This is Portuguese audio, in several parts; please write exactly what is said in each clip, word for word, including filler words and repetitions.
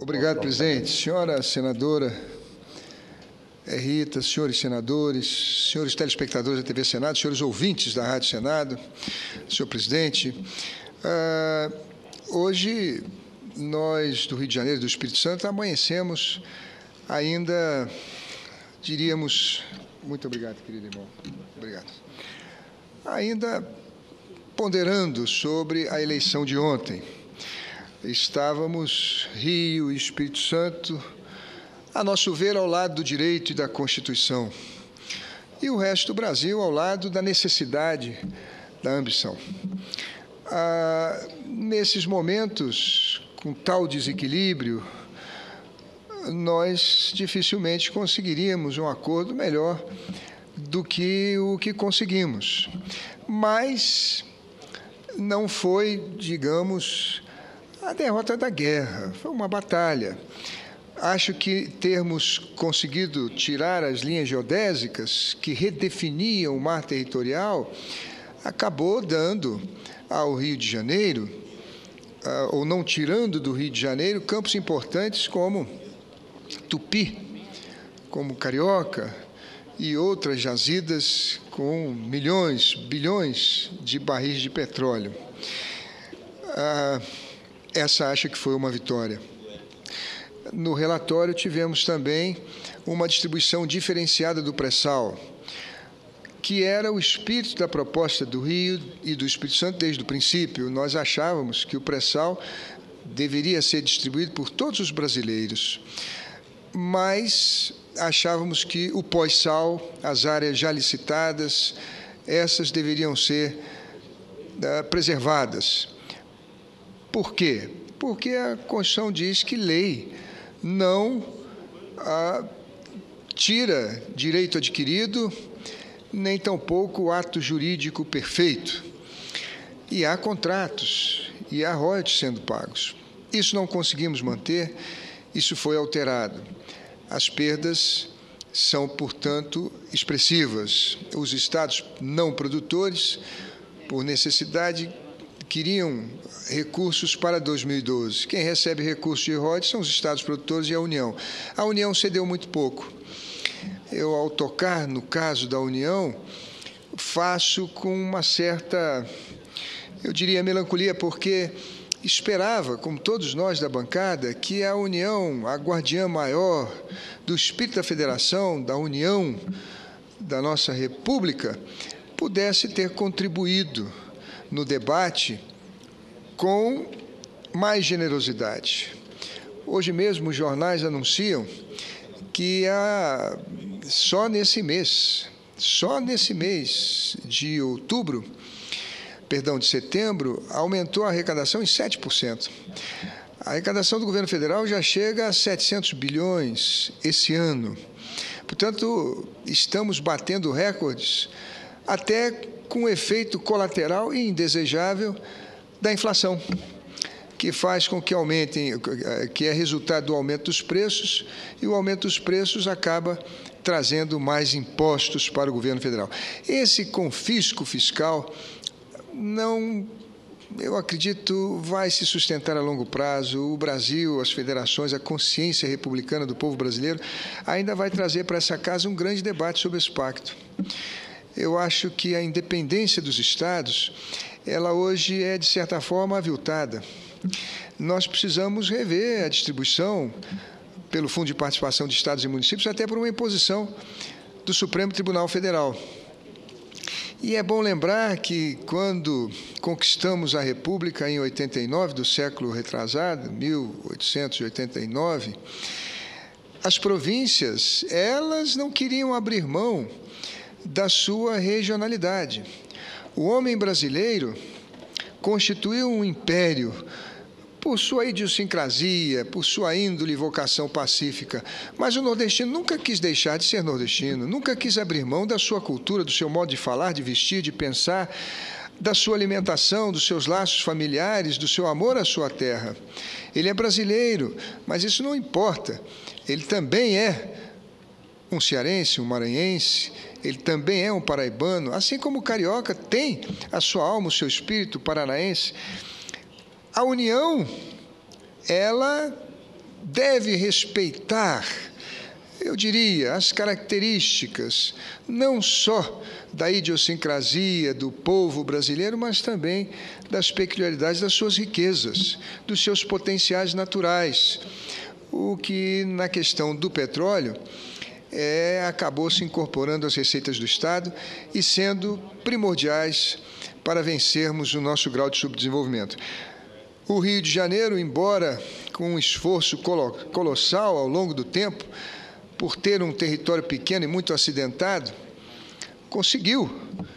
Obrigado, presidente. Senhora senadora Rita, senhores senadores, senhores telespectadores da T V Senado, senhores ouvintes da Rádio Senado, senhor presidente, uh, hoje nós do Rio de Janeiro e do Espírito Santo amanhecemos ainda, diríamos, muito obrigado, querido irmão, obrigado, ainda ponderando sobre a eleição de ontem. Estávamos, Rio e Espírito Santo, a nosso ver, ao lado do direito e da Constituição, e o resto do Brasil ao lado da necessidade, da ambição. Ah, nesses momentos, com tal desequilíbrio, nós dificilmente conseguiríamos um acordo melhor do que o que conseguimos. Mas não foi, digamos, a derrota da guerra, foi uma batalha. Acho que termos conseguido tirar as linhas geodésicas que redefiniam o mar territorial acabou dando ao Rio de Janeiro, ou não tirando do Rio de Janeiro, campos importantes como Tupi, como Carioca e outras jazidas com milhões, bilhões de barris de petróleo. Ah, essa acho que foi uma vitória. No relatório, tivemos também uma distribuição diferenciada do pré-sal, que era o espírito da proposta do Rio e do Espírito Santo desde o princípio. Nós achávamos que o pré-sal deveria ser distribuído por todos os brasileiros, mas achávamos que o pós-sal, as áreas já licitadas, essas deveriam ser uh, preservadas. Por quê? Porque a Constituição diz que lei não ah, tira direito adquirido, nem tampouco o ato jurídico perfeito. E há contratos, e há royalties sendo pagos. Isso não conseguimos manter, isso foi alterado. As perdas são, portanto, expressivas. Os estados não produtores, por necessidade, queriam recursos para dois mil e doze. Quem recebe recursos de royalties são os estados produtores e a União. A União cedeu muito pouco. Eu, ao tocar no caso da União, faço com uma certa, eu diria, melancolia, porque esperava, como todos nós da bancada, que a União, a guardiã maior do espírito da federação, da União da nossa República, pudesse ter contribuído no debate com mais generosidade. Hoje mesmo os jornais anunciam que há, só nesse mês, só nesse mês de outubro, perdão, de setembro, aumentou a arrecadação em sete por cento. A arrecadação do governo federal já chega a setecentos bilhões esse ano. Portanto, estamos batendo recordes até com efeito colateral e indesejável da inflação, que faz com que aumentem, que é resultado do aumento dos preços, e o aumento dos preços acaba trazendo mais impostos para o governo federal. Esse confisco fiscal não, eu acredito, vai se sustentar a longo prazo. O Brasil, as federações, a consciência republicana do povo brasileiro ainda vai trazer para essa casa um grande debate sobre esse pacto. Eu acho que a independência dos estados, ela hoje é, de certa forma, aviltada. Nós precisamos rever a distribuição pelo Fundo de Participação de Estados e Municípios, até por uma imposição do Supremo Tribunal Federal. E é bom lembrar que, quando conquistamos a República em oitenta e nove, do século retrasado, mil oitocentos e oitenta e nove, as províncias, elas não queriam abrir mão da sua regionalidade. O homem brasileiro constituiu um império por sua idiosincrasia, por sua índole e vocação pacífica, mas o nordestino nunca quis deixar de ser nordestino, nunca quis abrir mão da sua cultura, do seu modo de falar, de vestir, de pensar, da sua alimentação, dos seus laços familiares, do seu amor à sua terra. Ele é brasileiro, mas isso não importa. Ele também é um cearense, um maranhense, ele também é um paraibano, assim como o carioca tem a sua alma, o seu espírito paranaense. A União, ela deve respeitar, eu diria, as características não só da idiosincrasia do povo brasileiro, mas também das peculiaridades das suas riquezas, dos seus potenciais naturais, o que, na questão do petróleo, é, acabou se incorporando às receitas do Estado e sendo primordiais para vencermos o nosso grau de subdesenvolvimento. O Rio de Janeiro, embora com um esforço colossal ao longo do tempo, por ter um território pequeno e muito acidentado, conseguiu,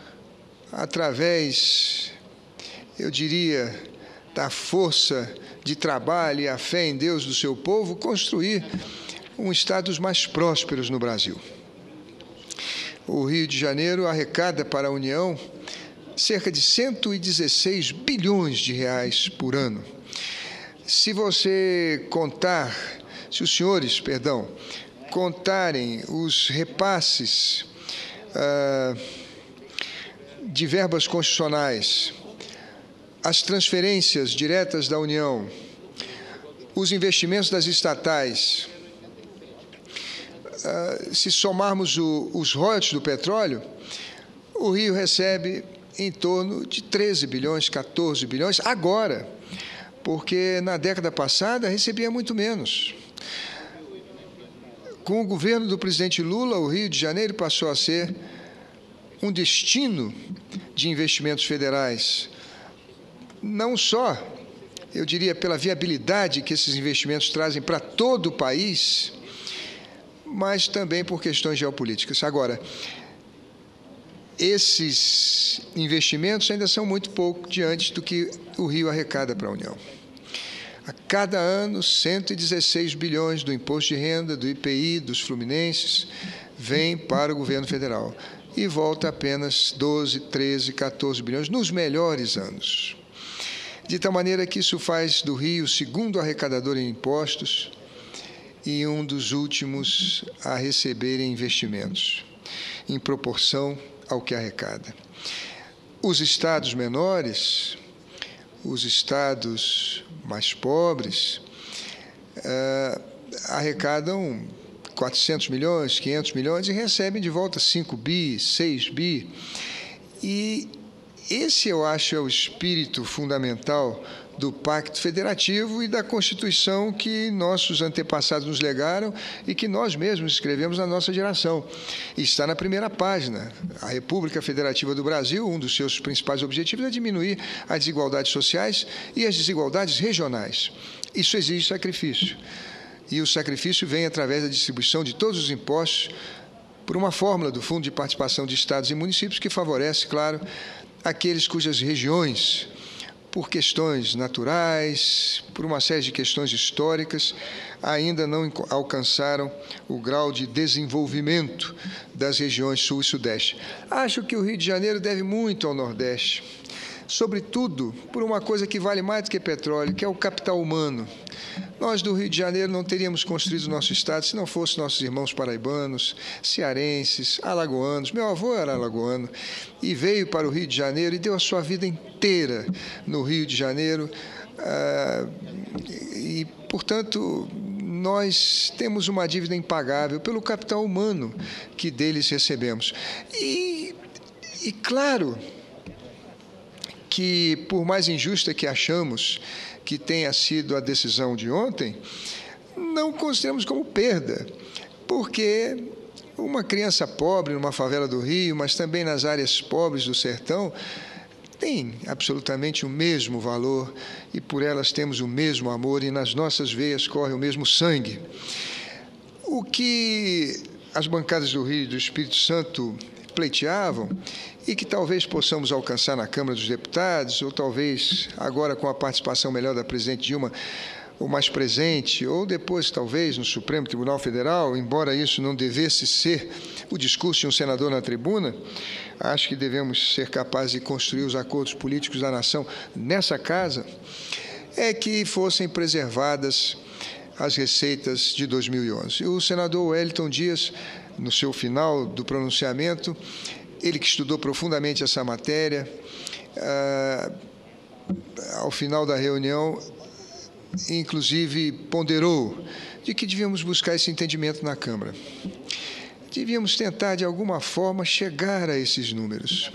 através, eu diria, da força de trabalho e a fé em Deus do seu povo, construir um Estado dos mais prósperos no Brasil. O Rio de Janeiro arrecada para a União cerca de cento e dezesseis bilhões de reais por ano. Se você contar, se os senhores, perdão, contarem os repasses ah, de verbas constitucionais, as transferências diretas da União, os investimentos das estatais, ah, se somarmos o, os royalties do petróleo, o Rio recebe em torno de treze bilhões, quatorze bilhões, agora, porque na década passada recebia muito menos. Com o governo do presidente Lula, o Rio de Janeiro passou a ser um destino de investimentos federais, não só, eu diria, pela viabilidade que esses investimentos trazem para todo o país, mas também por questões geopolíticas. Agora, esses investimentos ainda são muito pouco diante do que o Rio arrecada para a União. A cada ano, cento e dezesseis bilhões do imposto de renda, do I P I, dos fluminenses, vem para o governo federal e volta apenas doze, treze, quatorze bilhões nos melhores anos. De tal maneira que isso faz do Rio o segundo arrecadador em impostos e um dos últimos a receberem investimentos, em proporção ao que arrecada. Os estados menores, os estados mais pobres, uh, arrecadam quatrocentos milhões, quinhentos milhões e recebem de volta cinco bi, seis bi. E esse, eu acho, é o espírito fundamental do Pacto Federativo e da Constituição que nossos antepassados nos legaram e que nós mesmos escrevemos na nossa geração. E está na primeira página. A República Federativa do Brasil, um dos seus principais objetivos é diminuir as desigualdades sociais e as desigualdades regionais. Isso exige sacrifício. E o sacrifício vem através da distribuição de todos os impostos por uma fórmula do Fundo de Participação de Estados e Municípios que favorece, claro, aqueles cujas regiões, por questões naturais, por uma série de questões históricas, ainda não alcançaram o grau de desenvolvimento das regiões Sul e Sudeste. Acho que o Rio de Janeiro deve muito ao Nordeste, sobretudo por uma coisa que vale mais do que petróleo, que é o capital humano. Nós, do Rio de Janeiro, não teríamos construído o nosso Estado se não fossem nossos irmãos paraibanos, cearenses, alagoanos. Meu avô era alagoano e veio para o Rio de Janeiro e deu a sua vida inteira no Rio de Janeiro. E, portanto, nós temos uma dívida impagável pelo capital humano que deles recebemos. E, e claro, que, por mais injusta que achamos que tenha sido a decisão de ontem, não consideramos como perda, porque uma criança pobre numa favela do Rio, mas também nas áreas pobres do sertão, tem absolutamente o mesmo valor e por elas temos o mesmo amor e nas nossas veias corre o mesmo sangue. O que as bancadas do Rio e do Espírito Santo pleiteavam e que talvez possamos alcançar na Câmara dos Deputados, ou talvez agora com a participação melhor da presidente Dilma, ou mais presente, ou depois talvez no Supremo Tribunal Federal, embora isso não devesse ser o discurso de um senador na tribuna, acho que devemos ser capazes de construir os acordos políticos da nação nessa casa, é que fossem preservadas as receitas de dois mil e onze. O senador Wellington Dias, no seu final do pronunciamento, ele que estudou profundamente essa matéria, ah, ao final da reunião, inclusive, ponderou de que devíamos buscar esse entendimento na Câmara. Devíamos tentar, de alguma forma, chegar a esses números.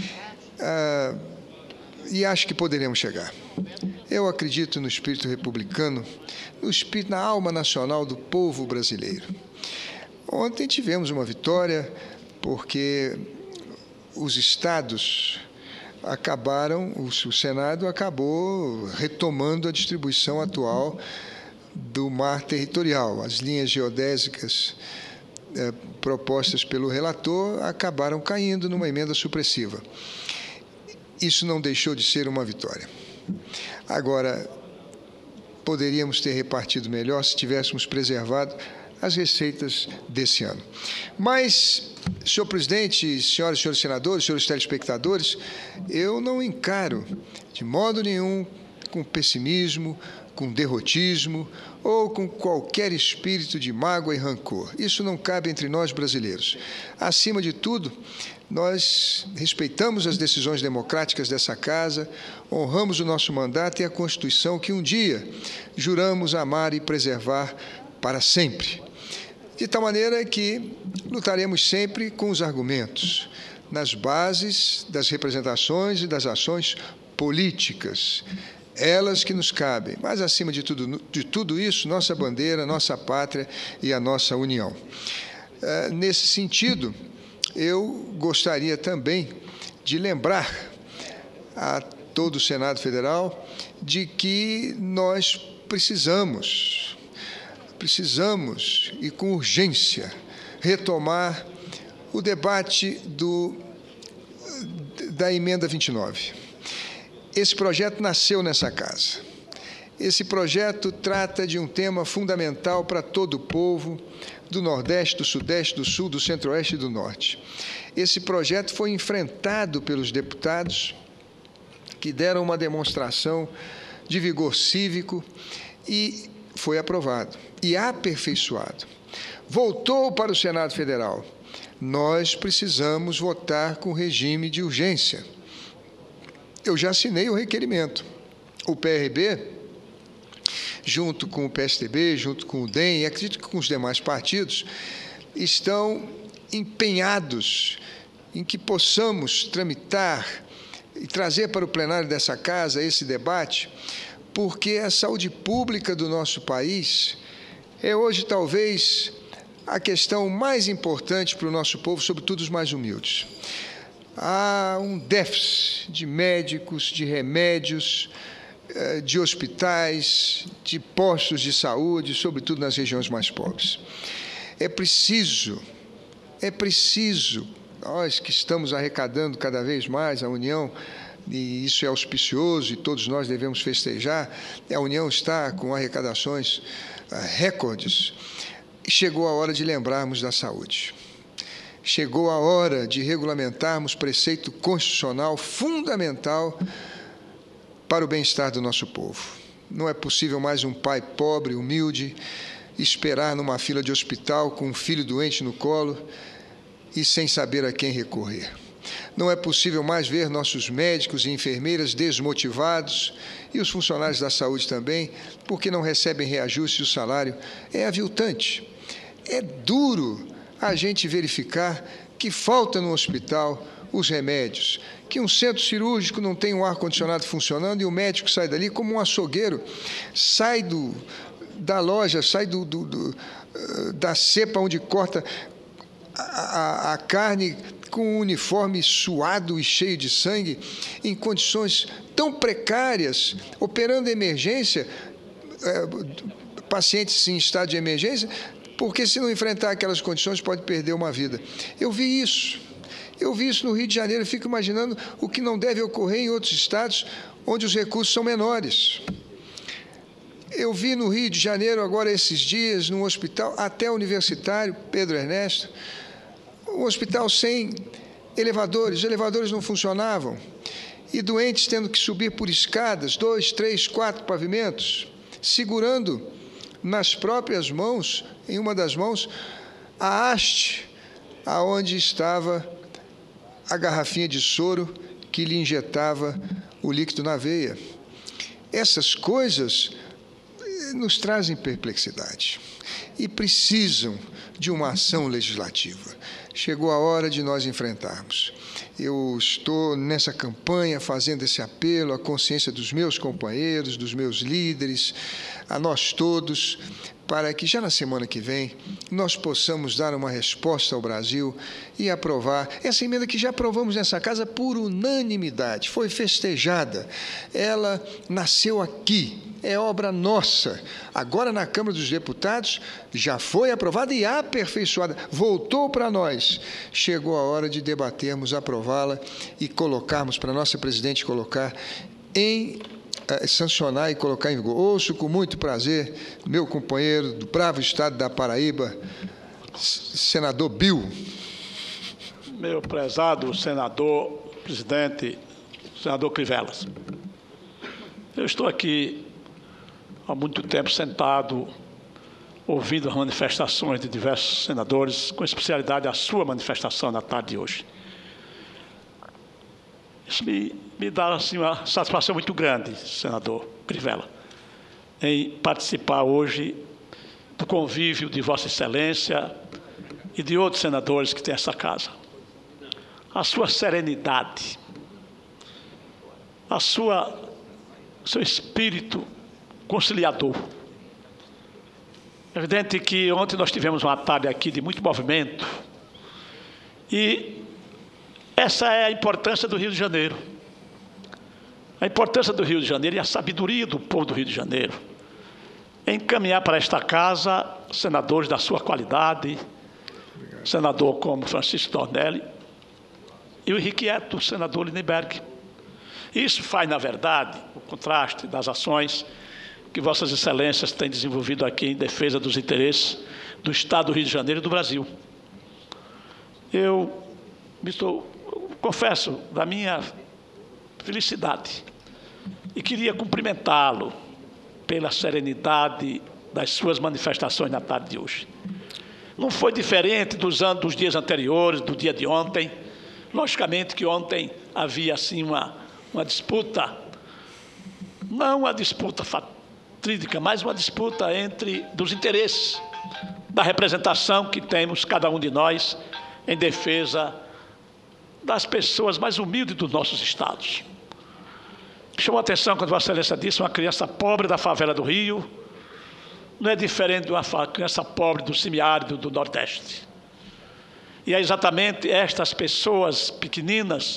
Ah, e acho que poderemos chegar. Eu acredito no espírito republicano, no espírito, na alma nacional do povo brasileiro. Ontem tivemos uma vitória porque os estados acabaram, o Senado acabou retomando a distribuição atual do mar territorial. As linhas geodésicas eh, propostas pelo relator acabaram caindo numa emenda supressiva. Isso não deixou de ser uma vitória. Agora, poderíamos ter repartido melhor se tivéssemos preservado as receitas desse ano. Mas, senhor presidente, senhoras e senhores senadores, senhores telespectadores, eu não encaro de modo nenhum com pessimismo, com derrotismo ou com qualquer espírito de mágoa e rancor. Isso não cabe entre nós brasileiros. Acima de tudo, nós respeitamos as decisões democráticas dessa Casa, honramos o nosso mandato e a Constituição que um dia juramos amar e preservar para sempre. De tal maneira que lutaremos sempre com os argumentos, nas bases das representações e das ações políticas, elas que nos cabem, mas, acima de tudo, de tudo isso, nossa bandeira, nossa pátria e a nossa união. Nesse sentido, eu gostaria também de lembrar a todo o Senado Federal de que nós precisamos, precisamos, e com urgência, retomar o debate do, da emenda vinte e nove. Esse projeto nasceu nessa casa. Esse projeto trata de um tema fundamental para todo o povo do Nordeste, do Sudeste, do Sul, do Centro-Oeste e do Norte. Esse projeto foi enfrentado pelos deputados que deram uma demonstração de vigor cívico e foi aprovado e aperfeiçoado. Voltou para o Senado Federal. Nós precisamos votar com regime de urgência. Eu já assinei o requerimento. O P R B, junto com o P S D B, junto com o D E M, e acredito que com os demais partidos, estão empenhados em que possamos tramitar e trazer para o plenário dessa Casa esse debate, porque a saúde pública do nosso país é hoje, talvez, a questão mais importante para o nosso povo, sobretudo os mais humildes. Há um déficit de médicos, de remédios, de hospitais, de postos de saúde, sobretudo nas regiões mais pobres. É preciso, é preciso, nós que estamos arrecadando cada vez mais, a União, e isso é auspicioso e todos nós devemos festejar, a União está com arrecadações recordes, chegou a hora de lembrarmos da saúde. Chegou a hora de regulamentarmos preceito constitucional fundamental para o bem-estar do nosso povo. Não é possível mais um pai pobre, humilde, esperar numa fila de hospital com um filho doente no colo e sem saber a quem recorrer. Não é possível mais ver nossos médicos e enfermeiras desmotivados e os funcionários da saúde também, porque não recebem reajuste e o salário é aviltante. É duro a gente verificar que falta no hospital os remédios, que um centro cirúrgico não tem um ar-condicionado funcionando e o médico sai dali como um açougueiro, sai do, da loja, sai do, do, do, da cepa onde corta a, a, a carne com um uniforme suado e cheio de sangue, em condições tão precárias, operando emergência, é, pacientes em estado de emergência, porque se não enfrentar aquelas condições pode perder uma vida. Eu vi isso, eu vi isso no Rio de Janeiro, eu fico imaginando o que não deve ocorrer em outros estados onde os recursos são menores. Eu vi no Rio de Janeiro, agora esses dias, num hospital até universitário, Pedro Ernesto, um hospital sem elevadores, os elevadores não funcionavam, e doentes tendo que subir por escadas, dois, três, quatro pavimentos, segurando nas próprias mãos, em uma das mãos, a haste aonde estava a garrafinha de soro que lhe injetava o líquido na veia. Essas coisas nos trazem perplexidade e precisam de uma ação legislativa. Chegou a hora de nós enfrentarmos. Eu estou nessa campanha fazendo esse apelo à consciência dos meus companheiros, dos meus líderes, a nós todos, para que já na semana que vem nós possamos dar uma resposta ao Brasil e aprovar essa emenda que já aprovamos nessa casa por unanimidade, foi festejada, ela nasceu aqui, é obra nossa. Agora, na Câmara dos Deputados, já foi aprovada e aperfeiçoada, voltou para nós. Chegou a hora de debatermos, aprová-la e colocarmos, para a nossa presidente colocar em eh, sancionar e colocar em vigor. Ouço com muito prazer meu companheiro do bravo estado da Paraíba, senador Bill. Meu prezado senador, presidente, senador Crivelas, eu estou aqui há muito tempo sentado, ouvindo as manifestações de diversos senadores, com especialidade a sua manifestação na tarde de hoje. Isso me, me dá assim, uma satisfação muito grande, senador Crivella, em participar hoje do convívio de Vossa Excelência e de outros senadores que têm essa casa. A sua serenidade, a sua, seu espírito conciliador. É evidente que ontem nós tivemos uma tarde aqui de muito movimento e essa é a importância do Rio de Janeiro. A importância do Rio de Janeiro e a sabedoria do povo do Rio de Janeiro em encaminhar para esta casa senadores da sua qualidade, obrigado, senador como Francisco Dornelli e o irrequieto senador Lindenberg. Isso faz, na verdade, o contraste das ações que Vossas Excelências têm desenvolvido aqui em defesa dos interesses do Estado do Rio de Janeiro e do Brasil. Eu me estou, confesso da minha felicidade e queria cumprimentá-lo pela serenidade das suas manifestações na tarde de hoje. Não foi diferente dos, anos, dos dias anteriores, do dia de ontem. Logicamente que ontem havia assim uma, uma disputa, não uma disputa fatal, mas uma disputa entre dos interesses da representação que temos cada um de nós em defesa das pessoas mais humildes dos nossos estados. Chamou a atenção quando Vossa Excelência disse uma criança pobre da favela do Rio não é diferente de uma criança pobre do semiárido do Nordeste. E é exatamente estas pessoas pequeninas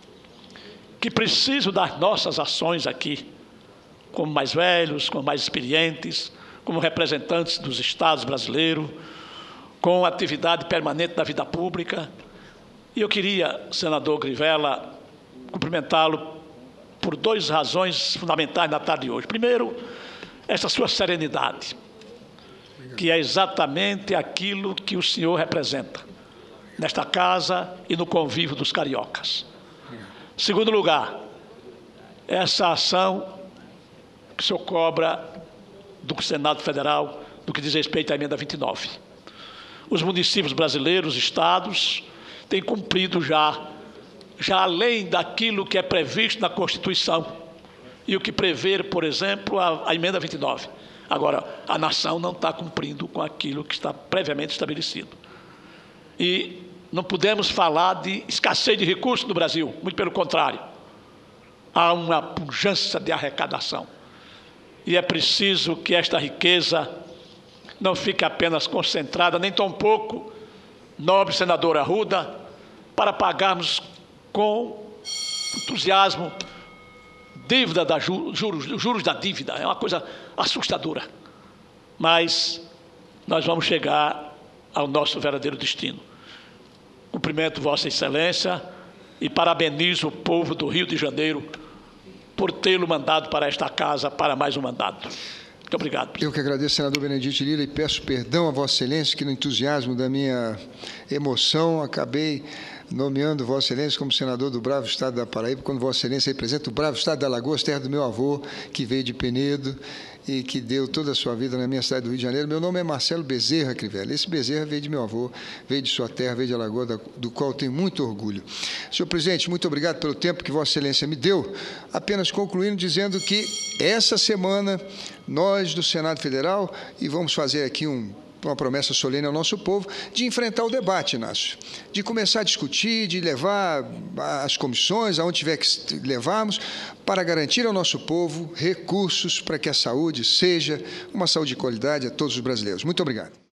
que precisam das nossas ações aqui, como mais velhos, como mais experientes, como representantes dos estados brasileiros, com atividade permanente na vida pública. E eu queria, senador Crivella, cumprimentá-lo por duas razões fundamentais na tarde de hoje. Primeiro, essa sua serenidade, que é exatamente aquilo que o senhor representa nesta casa e no convívio dos cariocas. Segundo lugar, essa ação que o senhor cobra do Senado Federal no que diz respeito à emenda vinte e nove. Os municípios brasileiros, estados, têm cumprido já, já além daquilo que é previsto na Constituição e o que prevê, por exemplo, a, a emenda vinte e nove. Agora, a nação não está cumprindo com aquilo que está previamente estabelecido. E não podemos falar de escassez de recursos no Brasil, muito pelo contrário. Há uma pujança de arrecadação. E é preciso que esta riqueza não fique apenas concentrada, nem tampouco, nobre senador Arruda, para pagarmos com entusiasmo dívida da juros, juros da dívida. É uma coisa assustadora. Mas nós vamos chegar ao nosso verdadeiro destino. Cumprimento Vossa Excelência e parabenizo o povo do Rio de Janeiro por tê-lo mandado para esta casa para mais um mandato. Muito obrigado. Eu que agradeço, senador Benedito Lira, e peço perdão a Vossa Excelência, que no entusiasmo da minha emoção acabei nomeando Vossa Excelência como senador do bravo estado da Paraíba, quando Vossa Excelência representa o bravo estado da Alagoas, terra do meu avô, que veio de Penedo, e que deu toda a sua vida na minha cidade do Rio de Janeiro. Meu nome é Marcelo Bezerra Crivella. Esse Bezerra veio de meu avô, veio de sua terra, veio de Alagoas, do qual tenho muito orgulho. Senhor presidente, muito obrigado pelo tempo que Vossa Excelência me deu. Apenas concluindo dizendo que essa semana nós do Senado Federal, e vamos fazer aqui um uma promessa solene ao nosso povo, de enfrentar o debate, Inácio, de começar a discutir, de levar as comissões, aonde tiver que levarmos, para garantir ao nosso povo recursos para que a saúde seja uma saúde de qualidade a todos os brasileiros. Muito obrigado.